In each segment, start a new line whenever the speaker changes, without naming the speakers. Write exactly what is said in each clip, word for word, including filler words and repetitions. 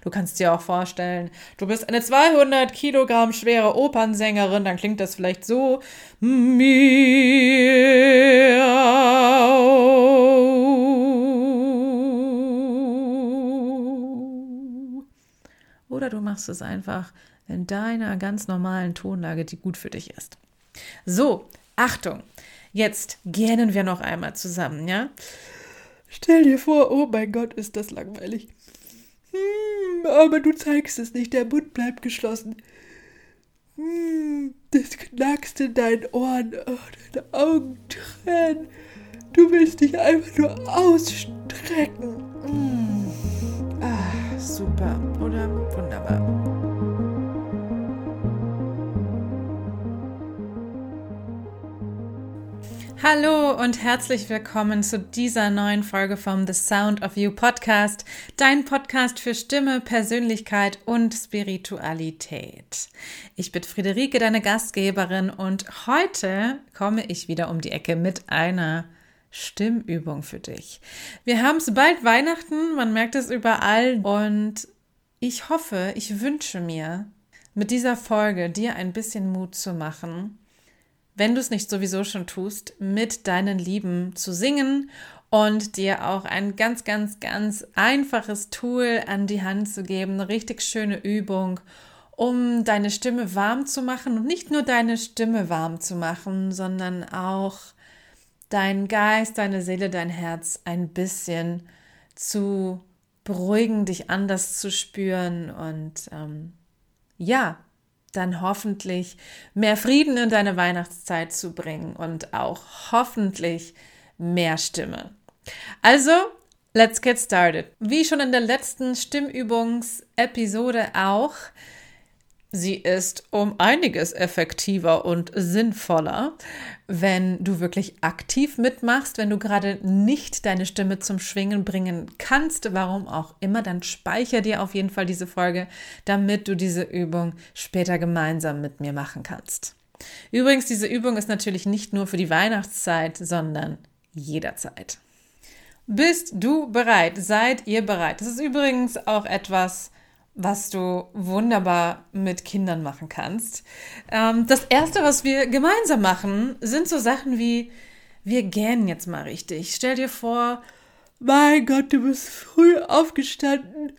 Du kannst dir auch vorstellen, du bist eine zweihundert Kilogramm schwere Opernsängerin, dann klingt das vielleicht so. Oder du machst es einfach in deiner ganz normalen Tonlage, die gut für dich ist. So, Achtung, jetzt gähnen wir noch einmal zusammen, ja? Stell dir vor, oh mein Gott, ist das langweilig. Hm, aber du zeigst es nicht, der Mund bleibt geschlossen. Hm, das knackst in deinen Ohren, oh, deine Augen tränen. Du willst dich einfach nur ausstrecken. Hm. Ah, super, oder? Wunderbar. Hallo und herzlich willkommen zu dieser neuen Folge vom The Sound of You Podcast, dein Podcast für Stimme, Persönlichkeit und Spiritualität. Ich bin Friederike, deine Gastgeberin, und heute komme ich wieder um die Ecke mit einer Stimmübung für dich. Wir haben es bald Weihnachten, man merkt es überall, und ich hoffe, ich wünsche mir, mit dieser Folge dir ein bisschen Mut zu machen, wenn du es nicht sowieso schon tust, mit deinen Lieben zu singen und dir auch ein ganz, ganz, ganz einfaches Tool an die Hand zu geben, eine richtig schöne Übung, um deine Stimme warm zu machen und nicht nur deine Stimme warm zu machen, sondern auch deinen Geist, deine Seele, dein Herz ein bisschen zu beruhigen, dich anders zu spüren und ähm, ja, dann hoffentlich mehr Frieden in deine Weihnachtszeit zu bringen und auch hoffentlich mehr Stimme. Also, let's get started. Wie schon in der letzten Stimmübungsepisode auch, sie ist um einiges effektiver und sinnvoller, wenn du wirklich aktiv mitmachst. Wenn du gerade nicht deine Stimme zum Schwingen bringen kannst, warum auch immer, dann speicher dir auf jeden Fall diese Folge, damit du diese Übung später gemeinsam mit mir machen kannst. Übrigens, diese Übung ist natürlich nicht nur für die Weihnachtszeit, sondern jederzeit. Bist du bereit? Seid ihr bereit? Das ist übrigens auch etwas, was du wunderbar mit Kindern machen kannst. Ähm, das Erste, was wir gemeinsam machen, sind so Sachen wie, wir gähnen jetzt mal richtig. Stell dir vor, mein Gott, du bist früh aufgestanden.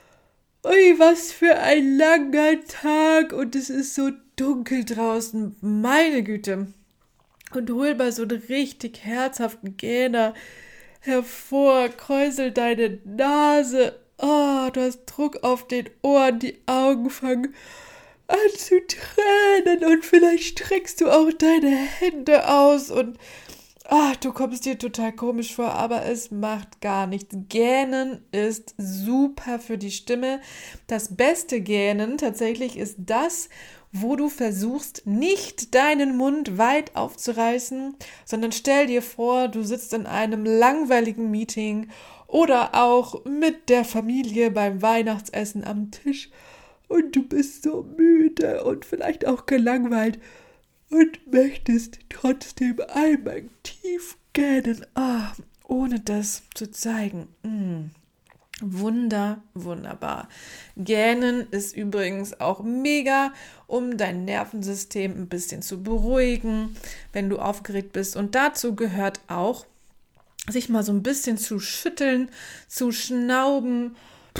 Ui, was für ein langer Tag und es ist so dunkel draußen. Meine Güte. Und hol mal so einen richtig herzhaften Gähner hervor, kräusel deine Nase. Oh, du hast Druck auf den Ohren, die Augen fangen an zu tränen und vielleicht streckst du auch deine Hände aus und ah, du kommst dir total komisch vor, aber es macht gar nichts. Gähnen ist super für die Stimme. Das beste Gähnen tatsächlich ist das, wo du versuchst, nicht deinen Mund weit aufzureißen, sondern stell dir vor, du sitzt in einem langweiligen Meeting oder auch mit der Familie beim Weihnachtsessen am Tisch und du bist so müde und vielleicht auch gelangweilt und möchtest trotzdem einmal tief gähnen, ah, ohne das zu zeigen. Mm. Wunder, wunderbar. Gähnen ist übrigens auch mega, um dein Nervensystem ein bisschen zu beruhigen, wenn du aufgeregt bist. Und dazu gehört auch, sich mal so ein bisschen zu schütteln, zu schnauben,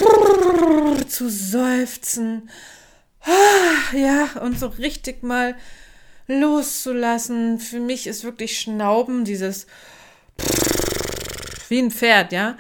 zu seufzen, ja, und so richtig mal loszulassen. Für mich ist wirklich Schnauben dieses wie ein Pferd, ja.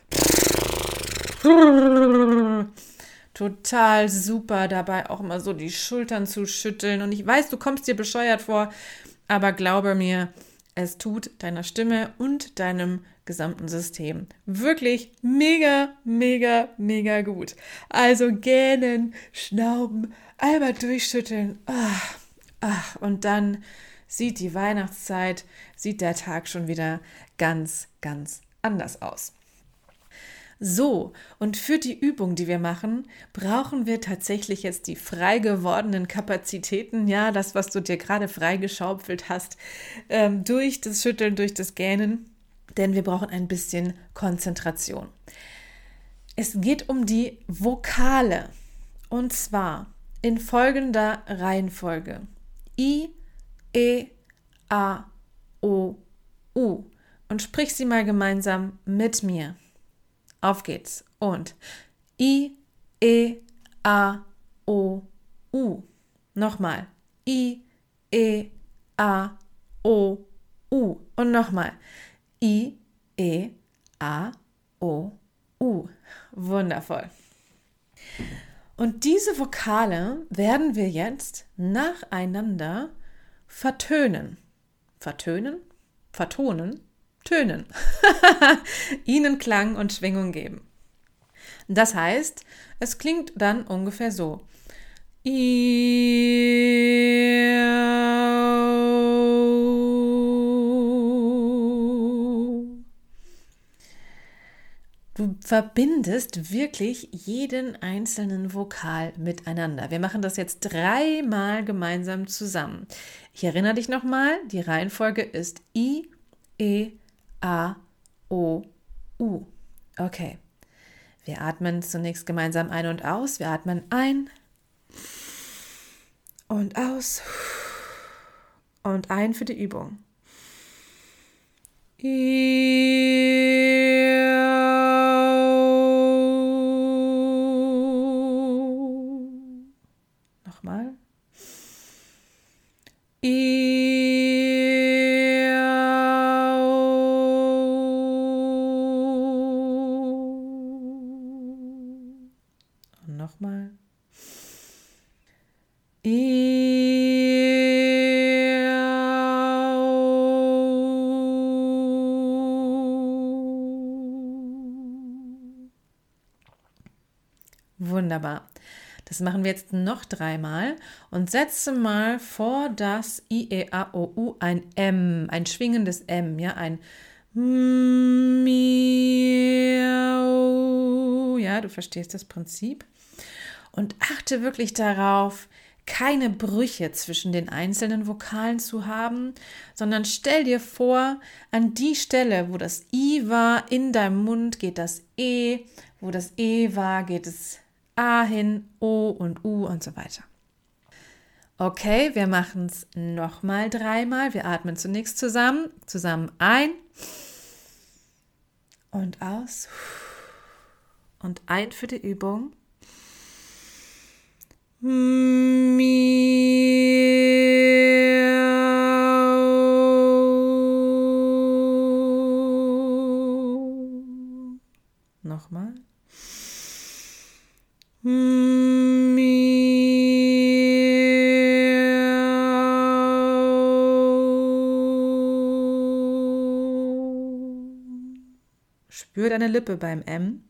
Total super, dabei auch mal so die Schultern zu schütteln. Und ich weiß, du kommst dir bescheuert vor, aber glaube mir, es tut deiner Stimme und deinem gesamten System wirklich mega, mega, mega gut. Also gähnen, schnauben, einmal durchschütteln. Ach, ach, und dann sieht die Weihnachtszeit, sieht der Tag schon wieder ganz, ganz anders aus. So, und für die Übung, die wir machen, brauchen wir tatsächlich jetzt die frei gewordenen Kapazitäten, ja, das, was du dir gerade freigeschaufelt hast, ähm, durch das Schütteln, durch das Gähnen, denn wir brauchen ein bisschen Konzentration. Es geht um die Vokale und zwar in folgender Reihenfolge. I, E, A, O, U. Und sprich sie mal gemeinsam mit mir. Auf geht's. Und I, E, A, O, U. Nochmal. I, E, A, O, U. Und nochmal. I, E, A, O, U. Wundervoll. Und diese Vokale werden wir jetzt nacheinander vertönen. Vertönen? Vertonen? Tönen. Ihnen Klang und Schwingung geben. Das heißt, es klingt dann ungefähr so. Du verbindest wirklich jeden einzelnen Vokal miteinander. Wir machen das jetzt dreimal gemeinsam zusammen. Ich erinnere dich nochmal, die Reihenfolge ist I, E, A, O, U. Okay. Wir atmen zunächst gemeinsam ein und aus. Wir atmen ein und aus und ein für die Übung. Nochmal. Und nochmal. Wunderbar. Das machen wir jetzt noch dreimal und setze mal vor das I, E, A, O, U ein M, ein schwingendes M, ja, ein Miau. Ja, du verstehst das Prinzip. Und achte wirklich darauf, keine Brüche zwischen den einzelnen Vokalen zu haben, sondern stell dir vor, an die Stelle, wo das I war, in deinem Mund geht das E, wo das E war, geht es A hin, O und U und so weiter. Okay, wir machen es nochmal dreimal. Wir atmen zunächst zusammen, zusammen ein und aus und ein für die Übung. Nochmal. Spür deine Lippe beim M.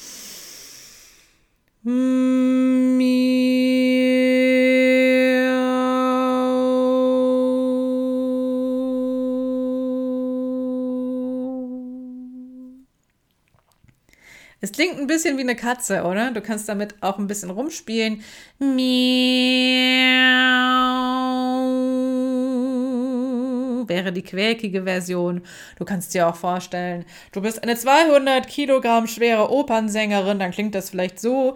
Es klingt ein bisschen wie eine Katze, oder? Du kannst damit auch ein bisschen rumspielen. Miau wäre die quäkige Version. Du kannst dir auch vorstellen, du bist eine zweihundert Kilogramm schwere Opernsängerin, dann klingt das vielleicht so.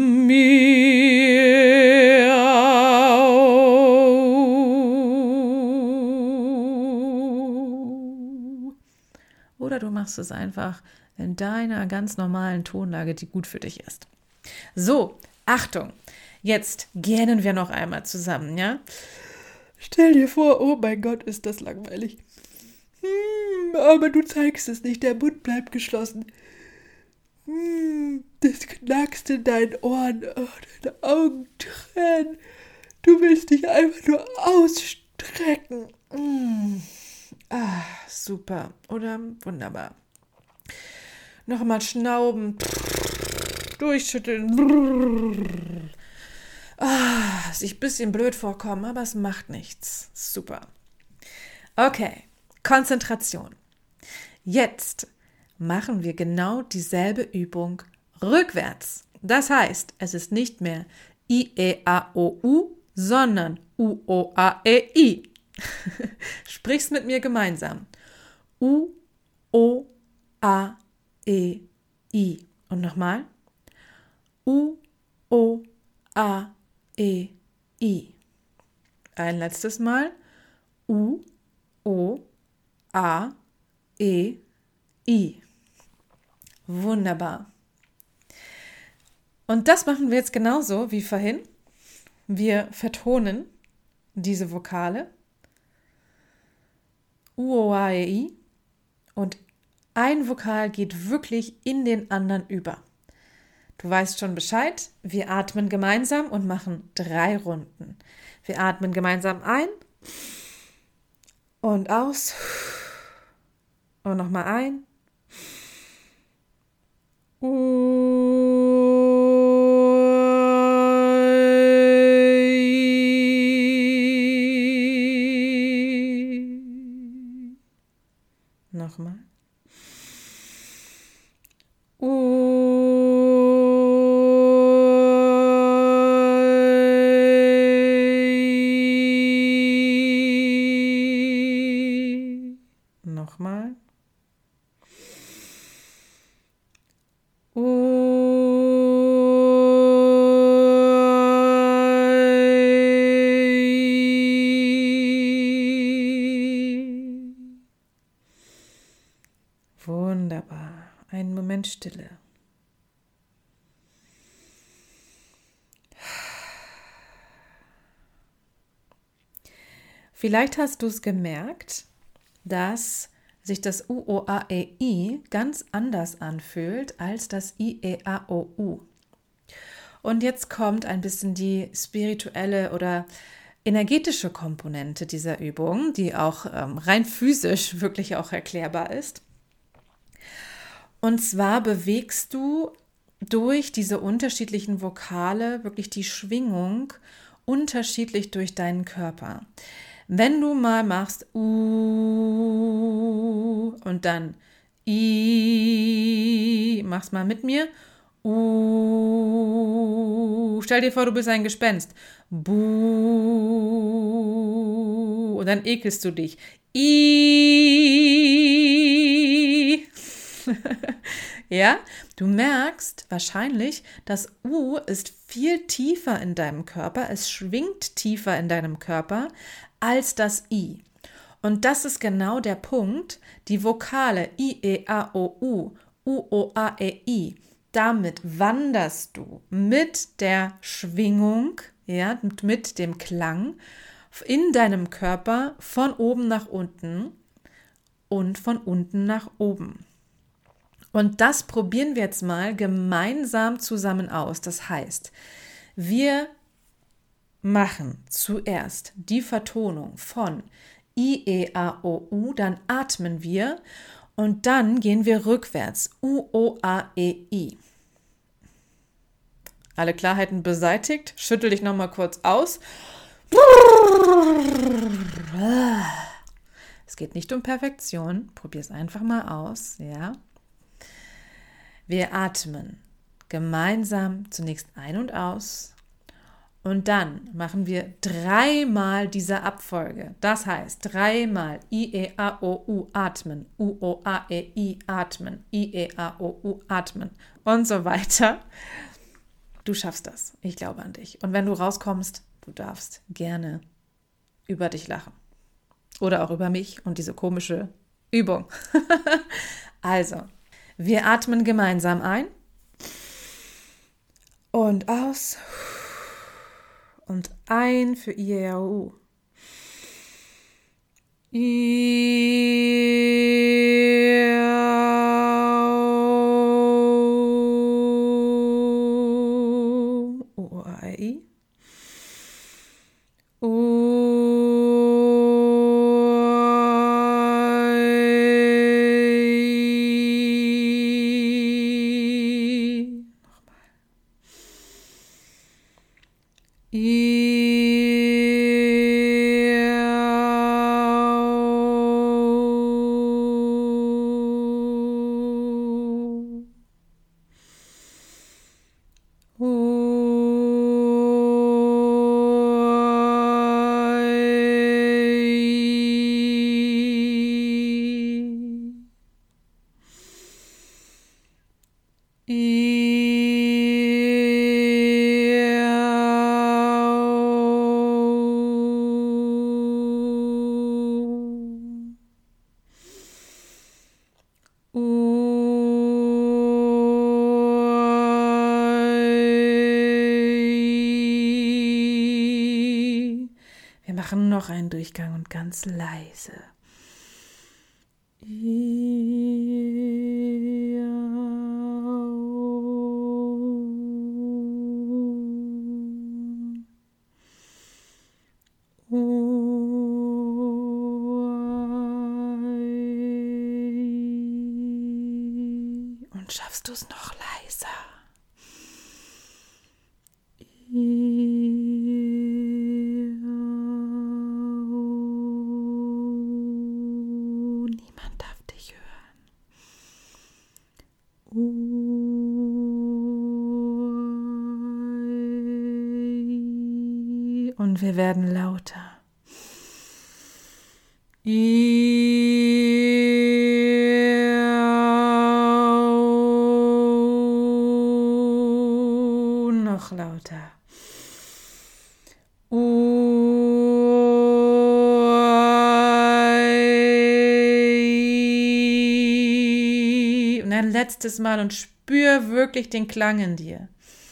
Miau. Oder du machst es einfach in deiner ganz normalen Tonlage, die gut für dich ist. So, Achtung, jetzt gähnen wir noch einmal zusammen, ja? Stell dir vor, oh mein Gott, ist das langweilig. Hm, aber du zeigst es nicht, der Mund bleibt geschlossen. Hm, das knackst in deinen Ohren, oh, deine Augen tränen. Du willst dich einfach nur ausstrecken. Hm. Ah, super, oder? Wunderbar. Nochmal schnauben, durchschütteln, ah, sich ein bisschen blöd vorkommen, aber es macht nichts. Super. Okay, Konzentration. Jetzt machen wir genau dieselbe Übung rückwärts. Das heißt, es ist nicht mehr I, E, A, O, U, sondern U, O, A, E, I. Sprich's mit mir gemeinsam. U, O, A, E, I. Und nochmal. U, O, A, E, I. Ein letztes Mal. U, O, A, E, I. Wunderbar. Und das machen wir jetzt genauso wie vorhin. Wir vertonen diese Vokale. U, O, A, E, I. Und ein Vokal geht wirklich in den anderen über. Du weißt schon Bescheid. Wir atmen gemeinsam und machen drei Runden. Wir atmen gemeinsam ein und aus. Und nochmal ein. Nochmal. Nochmal. Wunderbar. Einen Moment Stille. Vielleicht hast du es gemerkt, dass sich das U, O, A, E, I ganz anders anfühlt als das I, E, A, O, U. Und jetzt kommt ein bisschen die spirituelle oder energetische Komponente dieser Übung, die auch ähm, rein physisch wirklich auch erklärbar ist. Und zwar bewegst du durch diese unterschiedlichen Vokale wirklich die Schwingung unterschiedlich durch deinen Körper. Wenn du mal machst U und dann I, mach's mal mit mir. U, stell dir vor, du bist ein Gespenst. Bu, und dann ekelst du dich. I. Ja, du merkst wahrscheinlich, das U ist viel tiefer in deinem Körper, es schwingt tiefer in deinem Körper als das I. Und das ist genau der Punkt, die Vokale I, E, A, O, U, U, O, A, E, I, damit wanderst du mit der Schwingung, ja, mit dem Klang in deinem Körper von oben nach unten und von unten nach oben. Und das probieren wir jetzt mal gemeinsam zusammen aus. Das heißt, wir machen zuerst die Vertonung von I, E, A, O, U, dann atmen wir und dann gehen wir rückwärts. U, O, A, E, I. Alle Klarheiten beseitigt. Schüttel dich nochmal kurz aus. Es geht nicht um Perfektion. Probier es einfach mal aus, ja. Wir atmen gemeinsam zunächst ein und aus und dann machen wir dreimal diese Abfolge. Das heißt, dreimal I, E, A, O, U atmen, U, O, A, E, I atmen, I, E, A, O, U atmen und so weiter. Du schaffst das. Ich glaube an dich. Und wenn du rauskommst, du darfst gerne über dich lachen. Oder auch über mich und diese komische Übung. Also, wir atmen gemeinsam ein und aus und ein für I, E, A, O, U. I, O, O, A, E, I. U, I machen noch einen Durchgang und ganz leise. Und schaffst du es noch leiser? Niemand darf dich hören. Und wir werden lauter. Noch lauter. Und ein letztes Mal und spür wirklich den Klang in dir.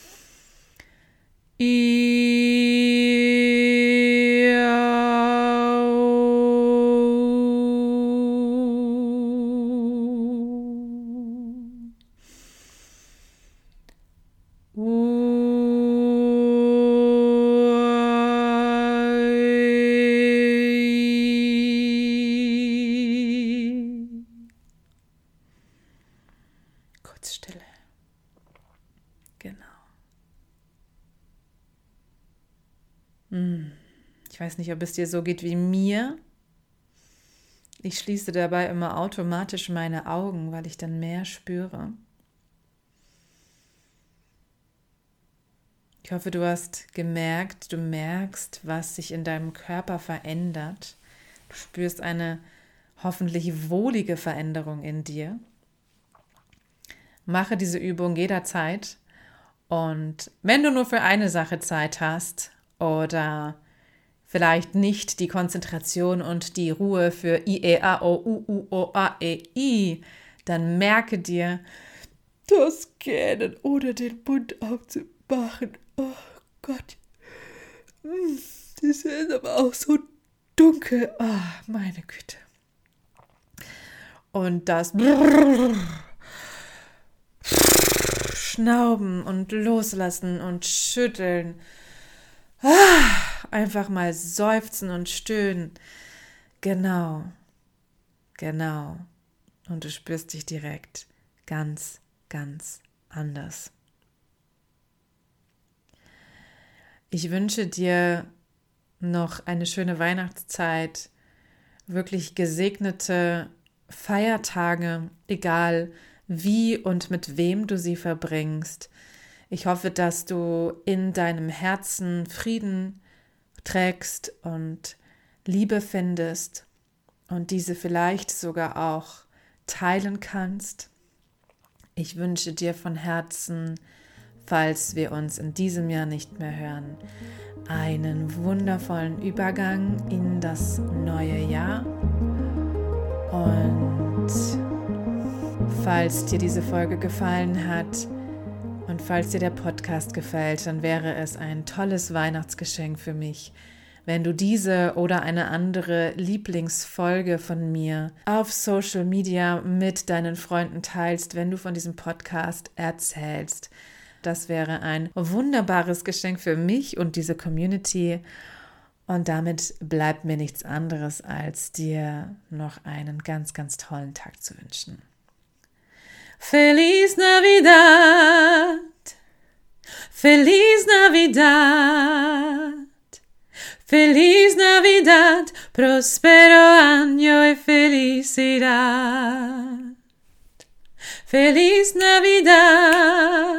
Kurz Stille. Genau. Ich weiß nicht, ob es dir so geht wie mir. Ich schließe dabei immer automatisch meine Augen, weil ich dann mehr spüre. Ich hoffe, du hast gemerkt, du merkst, was sich in deinem Körper verändert. Du spürst eine hoffentlich wohlige Veränderung in dir. Mache diese Übung jederzeit und wenn du nur für eine Sache Zeit hast oder vielleicht nicht die Konzentration und die Ruhe für I, E, A, O, U, U, O, A, E, I, dann merke dir, das Gähnen oder den Mund aufzumachen. Oh Gott, das ist aber auch so dunkel. Oh, meine Güte. Und das Schnauben und loslassen und schütteln. Einfach mal seufzen und stöhnen. Genau, genau. Und du spürst dich direkt ganz, ganz anders. Ich wünsche dir noch eine schöne Weihnachtszeit, wirklich gesegnete Feiertage, egal wie und mit wem du sie verbringst. Ich hoffe, dass du in deinem Herzen Frieden trägst und Liebe findest und diese vielleicht sogar auch teilen kannst. Ich wünsche dir von Herzen, falls wir uns in diesem Jahr nicht mehr hören, einen wundervollen Übergang in das neue Jahr. Und falls dir diese Folge gefallen hat und falls dir der Podcast gefällt, dann wäre es ein tolles Weihnachtsgeschenk für mich, wenn du diese oder eine andere Lieblingsfolge von mir auf Social Media mit deinen Freunden teilst, wenn du von diesem Podcast erzählst. Das wäre ein wunderbares Geschenk für mich und diese Community. Und damit bleibt mir nichts anderes, als dir noch einen ganz, ganz tollen Tag zu wünschen. Feliz Navidad, Feliz Navidad, Feliz Navidad, prospero año y felicidad. Feliz Navidad,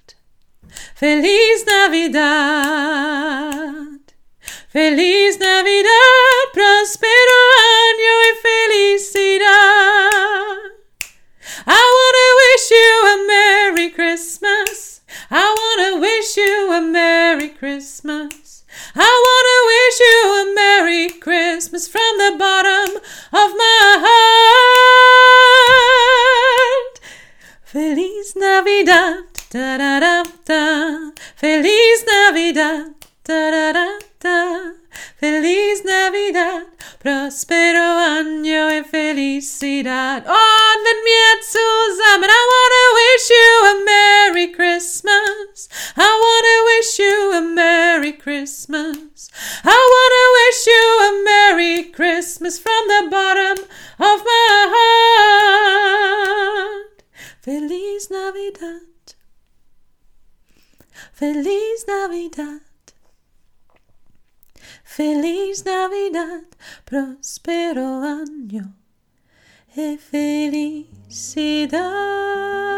Feliz Navidad, Feliz Navidad, prospero año y felicidad. I wanna wish you a Merry Christmas. I wanna wish you a Merry Christmas. I wanna wish you a Merry Christmas from the bottom of my heart. Feliz Navidad, da da da da. Feliz Navidad, da da da da. Feliz Navidad, prospero año y felicidad. Und mit mir zusammen, I wanna wish you a Merry Christmas. I wanna wish you a Merry Christmas. I wanna wish you a Merry Christmas from the bottom of my heart. Feliz Navidad. Feliz Navidad. Feliz Navidad, prospero año y felicidad.